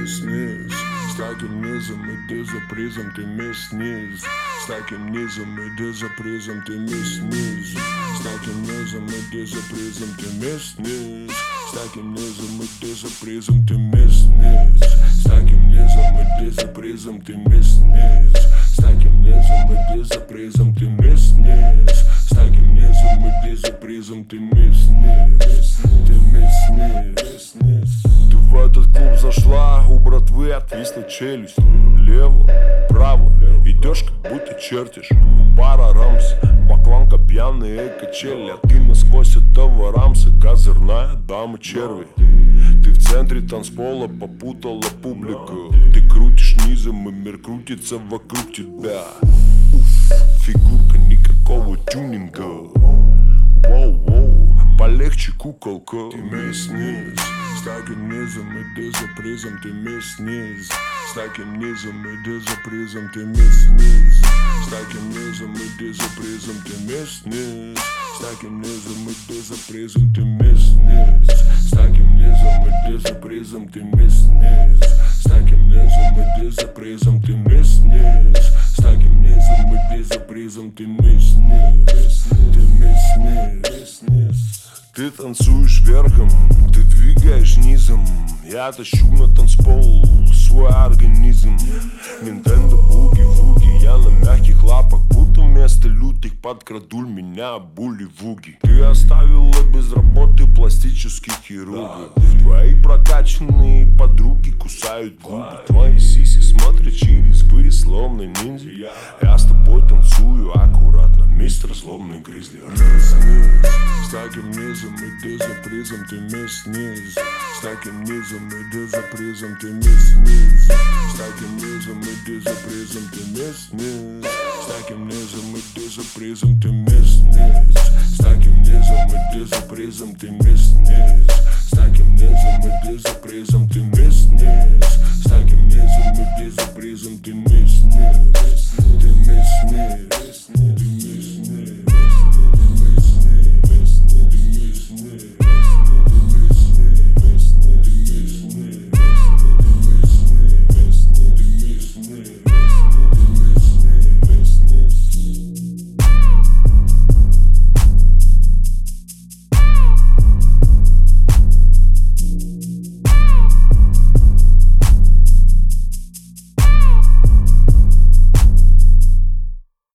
міс. З таким низом іди за призом, ти міс. З таким низом іди за призом, ти міс. З таким низом іди за призом, ти міс. З таким низом іди за призом, ти міс. З таким низом іди за призом, ти міс. З таким низом іди за призом, ти міс. З таким низом іди за призом, ти міс. Ты мисс. Ты в этот клуб зашла, у братвы отвисла челюсть. Лево, право, идешь как будто чертишь. Пара рамс, бакланка пьяные качели. А ты насквозь этого рамса козырная дама черви. Ты в центре танцпола попутала публику. Ты крутишь низом и мир крутится вокруг тебя. Уф, фигурка никакого тюнинга. Воу-воу, полегче куколка. Ты мисс. С таким низом иди за призом, ты мисс. С таким низом иди за призом, ты мисс. С таким низом иди за призом, ты мисс. С таким низом иди за призом, ты мисс. С таким низом иди за призом, ты мисс. С таким низом иди за призом, ты мисс. С таким низом иди за призом, ты мисс. Ты мисс. Ты танцуешь верхом, ты двигаешь низом. Я тащу на танцпол свой организм. Nintendo буги-вуги, я на мягких лапах, будто вместо лютых подкрадуль меня були-вуги. Ты оставила без работы пластических хирургов. Твои прокачанные подруги кусают губы. Твои сиси смотрят через вырез, словно ниндзя. Я с тобой танцую аккуратно, мистер злобный гризли. С таким низом иди за призом, ты мисс. С таким низом иди за призом, ты мисс. С таким низом иди за призом, ты мисс. С таким низом иди за призом, ты мисс. С таким низом иди за призом, ты мисс. С таким низом иди за призом, ты мисс.